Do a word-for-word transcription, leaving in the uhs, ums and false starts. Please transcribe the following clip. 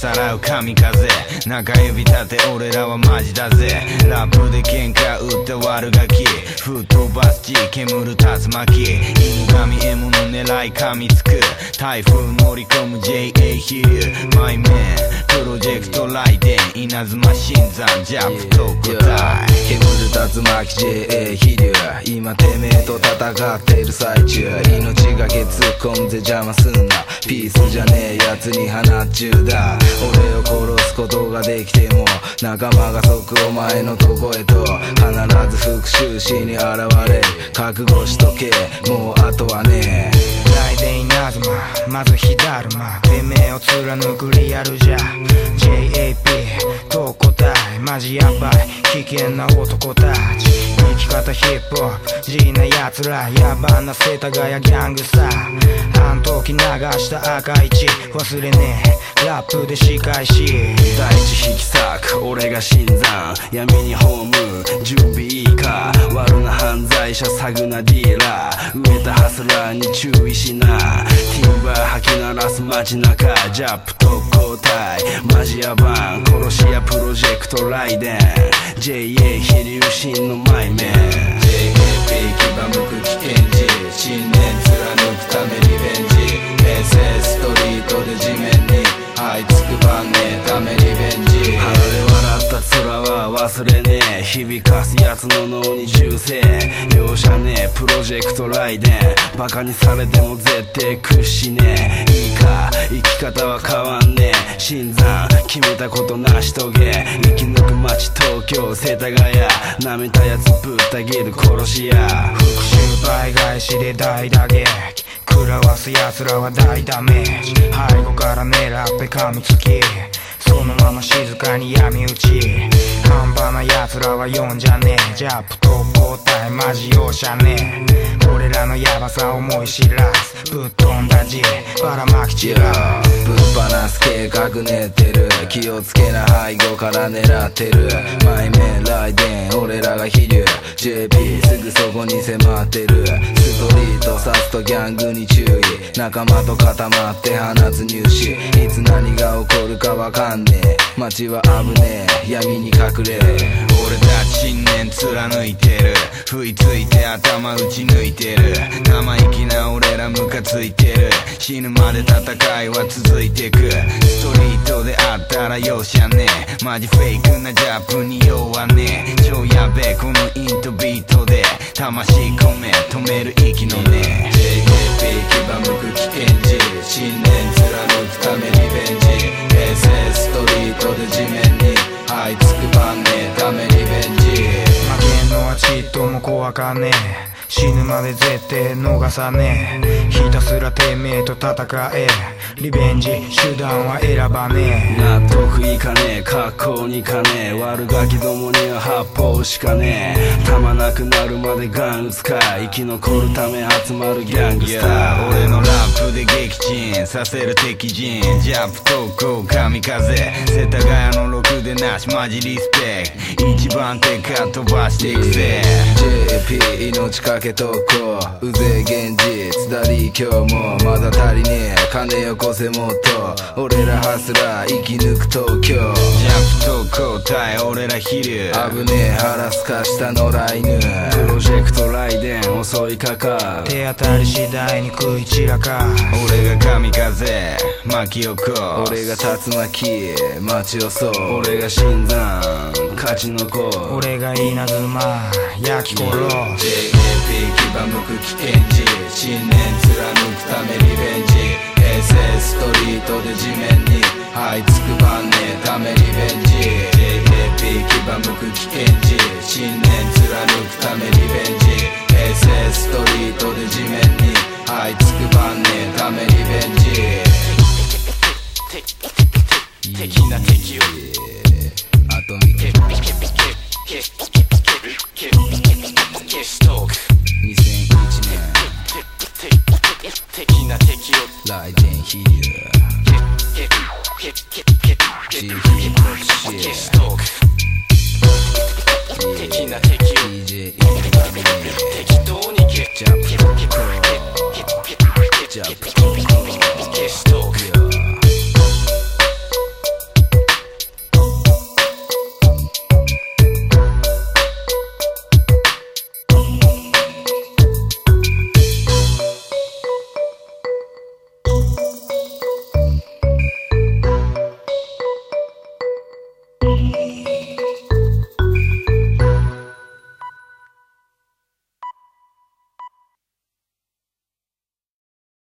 さらう神風、中指立て俺らはマジだぜ。ラップで喧嘩打った悪ガキ、吹っ飛ばす地煙る竜巻、犬神獲物狙い噛みつく、台風乗り込む ジェイエー 飛竜、マイメンプロジェクトライデン、稲妻新山ジャンプ特攻隊、 煙る竜巻 ジェイエー 飛竜、今てめえと戦ってる最中、命がけ突っ込んで邪魔すんな、ピースじゃねえやつに放っちゅうだ。俺を殺すことができても仲間が即お前のとこへと必ず復讐しに現れ、覚悟しとけもうあとはねえ。 ライデン稲妻まず火だるま、てめえを貫くリアルじゃ ジェイエーピー 特攻隊、マジヤバい危険な男たち、生き方ヒップホップ G な奴ら、野蛮な世田谷ギャングさ、あん時流した赤い血忘れねえ、ラップで仕返し、 大地引き裂く俺が新山、闇に葬る準備いいか、悪な犯罪者サグなディーラー、飢えたハスラーに注意しな、ティンバー吐き鳴らす街中、ジャップ特攻隊マジヤバン、殺し屋プロジェクトライデン、 ジェイエー 飛竜神のマイメン、 ジェイエーピー 牙向く危険児、信念貫くためリベンジ、平成ストリートで地面に這いつくばんねえためリベンジ、鼻で笑った面は忘れねえ、響かすやつの脳に銃声、容赦ねえプロジェクトライデン、バカにされても絶対屈しねえ、いいか生き方は変わんねえ、新山決めたこと成し遂げ、生き抜く街東京世田谷、舐めたやつぶった切る殺し屋、 復讐倍返しで大打撃、食らわす奴らは大ダメージ、背後から狙って噛みつき、そのまま静かに闇討ち、半端な奴らは呼んじゃねえ、ジャップ特攻隊マジ容赦ねえ、俺らのヤバさ思い知らずぶっ飛んだ G ばらまき散らぶっ放す計画練ってる、気をつけな背後から狙ってる、マイメンライデン俺らが飛竜、 ジェイピー すぐそこに迫ってる、ストリート刺すとギャングに注意、仲間と固まって放つ入試、いつ何が起こるかわかんねえ、街は危ねえ闇に隠れ、 俺たち信念貫いてる、食いついて頭打ち抜いてる、生意気な俺らムカついてる、死ぬまで戦いは続いてく、ストリートであったら容赦ねえ、マジフェイクなジャップに弱ねえ、超やべえこのイントビートで魂込め止める息のね、 ジェイエーピー 牙向く危険児、信念貫くためリベンジ、平成ストリートで地面に這いつくばんねえためリベンジ、 負けんのはちっとも怖かねえ、死ぬまで絶対逃さねえ、ひたすらてめえと戦え、リベンジ手段は選ばねえ、 納得いかねえ格好にかねえ、悪ガキどもには発砲しかねえ、弾なくなるまでガン撃つか、生き残るため集まるギャングスター、 俺のラップで撃沈させる敵陣、ジャップ特攻神風、世田谷のろくでなしマジリスペクト、一番手か飛ばしていくぜ、 ジェイエーピー 命かけ特攻、うぜえ現実ダリー今日もまだ足りねえ、金よこせもっと俺らハスラー生き抜く東京、 ジャップ特攻隊俺ら飛竜、 危ねえ腹すかした野良犬、 プロジェクトライデン襲いかかる、 手当たり次第に食い散らか、 俺が神風巻き起こす、 俺が竜巻街を襲う、 俺が新山勝ち残る、 俺が稲妻焼き殺す、 ジェイエーピー 牙向く危険児、信念貫くためリベンジ、平成ストリートで地面に這いつくばんねえためリベンジ、 ジェイエーピー 牙向く危険児、信念貫くためリベンジ、平成ストリートで地面に這いつくばんねえためリベンジ、敵な敵をあと見てにせんいちねん敵な敵をライデン飛竜 G ヒップホップシェア敵な敵をディージェー